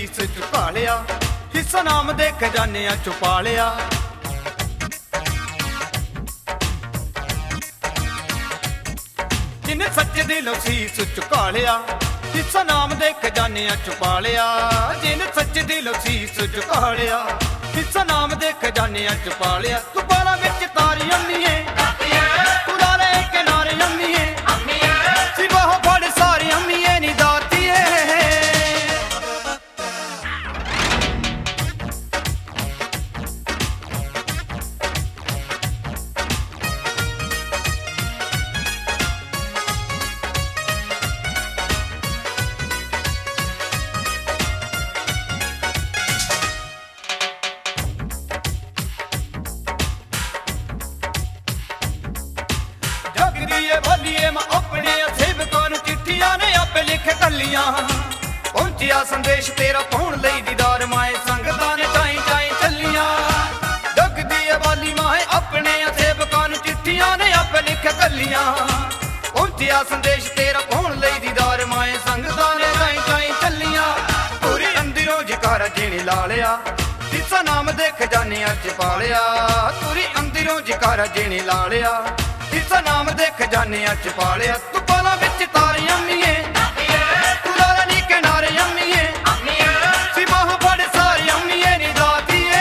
ਸੀਸ ਝੁਕਾ ਲਿਆ, ਹਿੱਸਾ ਨਾਮ ਦੇ ਖਜ਼ਾਨਿਆਂ ਚੋਂ ਪਾ ਲਿਆ। ਜਿਨੇ ਸੱਚੇ ਦਿਲੋਂ ਸੀਸ ਝੁਕਾ ਲਿਆ, ਹਿੱਸਾ ਨਾਮ ਦੇ ਖਜ਼ਾਨਿਆਂ ਚੋਂ ਪਾ ਲਿਆ। ਜਿਨੇ ਸੱਚੇ ਦਿਲੋਂ ਸੀਸ ਝੁਕਾ ਲਿਆ, ਹਿੱਸਾ ਨਾਮ ਦੇ ਖਜ਼ਾਨਿਆਂ ਚੋਂ ਪਾ ਲਿਆ। ਤੂੰ ਬਾਲਾਂ ਵਿੱਚ ਤਾਰੀ ਅੰਮੀਏ, ਤੂੰ ਲਾਲੇ ਕਿਨਾਰੇ ਅੰਮੀਏ, ਸੀ ਬਾਹੋਂ ਫੜ ਸਾਰੀ ਅੰਮੀਏ ਨੀ ਦਾਤੀਏ। ਜਗਦੀਏ ਭੋਲੀਏ ਮੈਂ ਆਪਣੇ ਸੇਵਕਾਂ ਨੂੰ ਚਿੱਠੀਆਂ ਨੇ ਆਪੇ ਲਿਖ ਕੱਲੀਆਂ। ਪਹੁੰਚਿਆ ਸੰਦੇਸ਼ ਤੇਰਾ ਪਾਉਣ ਲਈ ਦੀਦਾਰ ਮਾਏ, ਸੰਗਤਾਂ ਨੇ ਚਾਈ ਚਾਈ ਚੱਲੀਆਂ। ਜਗਦੀਏ ਭੋਲੀ ਮਾਏ ਆਪਣੇ ਸੇਵਕਾਂ ਨੂੰ ਚਿੱਠੀਆਂ ਨੇ ਆਪੇ ਲਿਖ ਕੱਲੀਆਂ। ਪਹੁੰਚਿਆ ਸੰਦੇਸ਼ ਤੇਰਾ ਪਾਉਣ ਲਈ ਦੀਦਾਰ ਮਾਏ, ਸੰਗਤਾਂ ਨੇ ਚਾਈ ਚਾਈ ਚੱਲੀਆਂ। ਪੂਰੀ ਅੰਦਰੋਂ ਜਕਾਰਾ ਜਿਹਨੇ ਲਾ ਲਿਆ, ਹਿੱਸਾ ਨਾਮ ਦੇ ਖਜ਼ਾਨਿਆਂ ਚ ਪਾ ਲਿਆ। ਪੂਰੀ ਅੰਦਰੋਂ ਜਕਾਰਾ ਜਿਹਨੇ ਲਾ ਲਿਆ, ਹਿੱਸਾ ਨਾਮ ਦੇ ਖਜ਼ਾਨਿਆਂ ਚ ਪਾ ਲਿਆ। ਤੂੰ ਬਾਲਾਂ ਵਿੱਚ ਤਾਰੀ ਅੰਮੀਏ, ਤੂੰ ਲਾਲਾ ਨੀ ਕਿਨਾਰੇ ਅੰਮੀਏ, ਸੀ ਬਾਹੋਂ ਫੜ ਸਾਰੀ ਅੰਮੀਏ ਨੀ ਦਾਤੀਏ।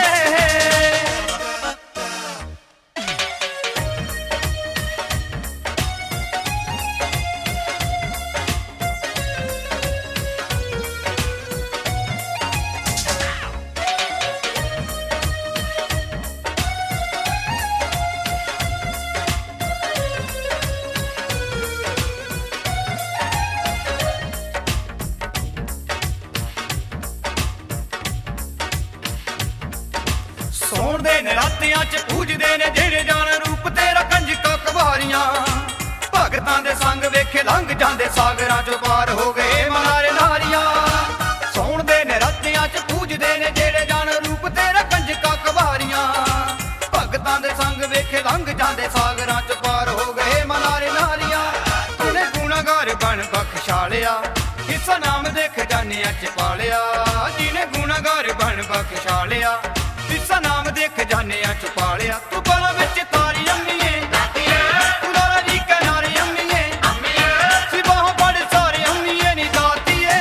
ਸੌਣ ਦੇ ਨਰਾਤਿਆਂ ਚ ਪੂਜਦੇ ਨੇ ਜਿਹੜੇ ਜਾਣ ਰੂਪ ਤੇਰਾ ਕੰਜਕਾਂ ਕਵਾਰੀਆਂ। ਭਗਤਾਂ ਦੇ ਸੰਗ ਵੇਖੇ ਲੰਘ ਜਾਂਦੇ ਸਾਗਰਾਂ ਚੋਂ ਪਾਰ ਹੋ ਗਏ ਮਨਾਰੇ ਨਾਰੀਆਂ। ਸੌਣ ਦੇ ਨਰਾਤਿਆਂ ਚ ਪੂਜਦੇ ਨੇ ਜਿਹੜੇ ਜਾਣ ਰੂਪ ਤੇਰਾ ਕੰਜਕਾਂ ਕਵਾਰੀਆਂ। ਭਗਤਾਂ ਦੇ ਸੰਗ ਵੇਖੇ ਲੰਘ ਜਾਂਦੇ ਸਾਗਰਾਂ ਚੋਂ ਪਾਰ ਹੋ ਗਏ ਮਨਾਰੇ ਨਾਰੀਆਂ। ਤੂਨੇ ਗੁਨਾਹਗਾਰ ਬਣ ਬਖਸ਼ਾ ਲਿਆ, ਹਿੱਸਾ ਨਾਮ ਦੇ ਖਜ਼ਾਨਿਆਂ ਚ ਪਾ ਲਿਆ। ਜਿਹਨੇ ਗੁਨਾਹਗਾਰ ਬਣ ਬਖਸ਼ਾ ਲਿਆ, ਹਿੱਸਾ ਨਾਮ ਦੇ ਖਜ਼ਾਨਿਆਂ ਚ ਪਾ ਲਿਆ। ਤੂੰ ਬਾਲਾਂ ਵਿੱਚ ਤਾਰੀ ਅੰਮੀਏ, ਤੂੰ ਲਾਲਾ ਜੀ ਕਿਨਾਰੇ ਅੰਮੀਏ, ਸੀ ਬਾਹੋਂ ਫੜ ਸਾਰੀ ਅੰਮੀਏ ਨੀ ਦਾਤੀਏ।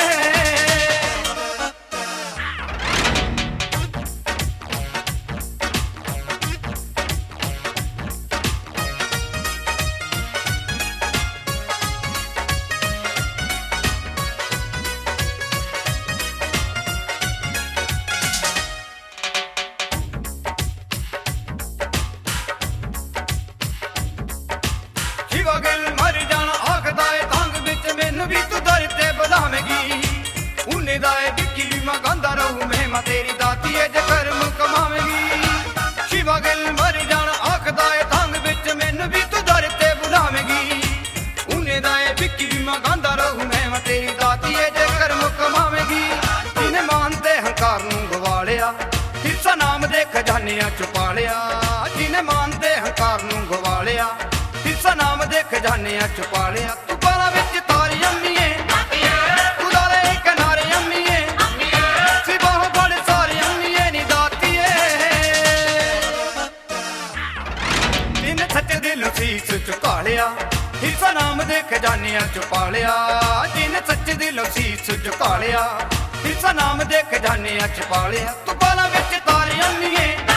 ਸ਼ਿਵਾ ਗਿੱਲ ਮਰ ਜਾਣਾ ਆਖਦਾ ਏ ਤੰਗ ਵਿੱਚ, ਮੈਨੂੰ ਵੀ ਤੂੰ ਦਰ ਤੇ ਬੁਲਾਵੇਂਗੀ। ਉਹਨੇ ਦਾ ਏ ਵਿੱਕੀ ਵੀ ਮੈਂ ਗਾਉਂਦਾ ਰਹੂੰ ਮਹਿਮਾ ਤੇਰੀ ਦਾਤੀਏ ਜੇ ਕਰਮ ਕਮਾਵੇਂਗੀ। ਸ਼ਿਵਾ ਗਿੱਲ ਮਰ ਜਾਣਾ ਆਖਦਾ ਏ ਤੰਗ ਵਿੱਚ, ਮੈਨੂੰ ਵੀ ਤੂੰ ਦਰ ਤੇ ਬੁਲਾਵੇਂਗੀ। ਉਹਨੇ ਦਾ ਏ ਵਿੱਕੀ ਵੀ ਮੈਂ ਗਾਉਂਦਾ ਰਹੂੰ ਮਹਿਮਾ ਤੇਰੀ ਦਾਤੀਏ ਜੇ ਕਰਮ ਕਮਾਵੇਂਗੀ। ਜਿਹਨੇ ਮਾਨ ਤੇ ਹੰਕਾਰ ਨੂੰ ਗਵਾ ਲਿਆ, ਹਿੱਸਾ ਨਾਮ ਦੇ ਖਜ਼ਾਨਿਆਂ ਚ ਪਾ ਲਿਆ। ਜਿਹਨੇ ਮਾਨ ਤੇ ਹੰਕਾਰ ਨੂੰ ਗਵਾ ਲਿਆ, ਹਿੱਸਾ ਨਾਮ ਦੇ ਖਜ਼ਾਨਿਆਂ ਚ ਪਾ ਲਿਆ। ਤੂੰ ਬਾਲਾਂ ਵਿੱਚ ਤਾਰੀ ਅੰਮੀਏ, ਤੂੰ ਲਾਲੇ ਕਿਨਾਰੇ ਅੰਮੀਏ, ਸੀ ਬਾਹੋਂ ਫੜ ਸਾਰੀ ਅੰਮੀਏ ਨੀ ਦਾਤੀਏ। ਜਿਹਨੇ ਸੱਚੇ ਦਿਲੋਂ ਸੀਸ ਝੁਕਾ ਲਿਆ, ਹਿੱਸਾ ਨਾਮ ਦੇ ਖਜ਼ਾਨਿਆਂ ਚ ਪਾ ਲਿਆ। ਜਿਹਨੇ ਸੱਚੇ ਦਿਲੋਂ ਸੀਸ ਝੁਕਾ ਲਿਆ, ਹਿੱਸਾ ਨਾਮ ਦੇ ਖਜ਼ਾਨਿਆਂ ਚ ਪਾ ਲਿਆ। ਤੂੰ ਬਾਲਾਂ ਵਿੱਚ ਤਾਰੀ ਅੰਮੀਏ।